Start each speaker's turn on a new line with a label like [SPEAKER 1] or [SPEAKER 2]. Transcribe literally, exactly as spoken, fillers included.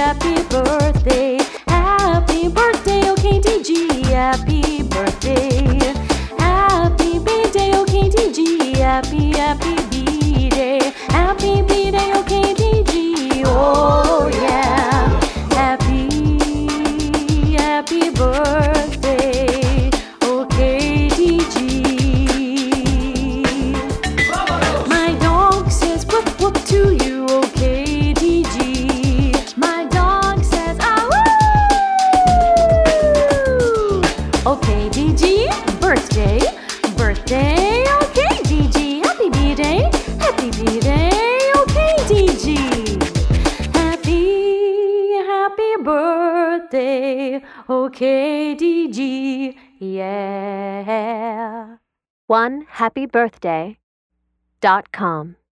[SPEAKER 1] happy birthday. Happy birthday, okay, D G. Happy birthday. Happy birthday, okay, D G. Happy, happy B-day. Happy B-day, okay, D G. Oh, yeah. Happy, happy birthday, okay, D G. My dog says whoop whoop to you, okay, D G. My dog says ah woo. Okay, D G, birthday, birthday, okay, D G. Happy B-day, happy B-day, okay, D G. Happy, happy birthday, okay, D G. Yeah.
[SPEAKER 2] one happy birthday dot com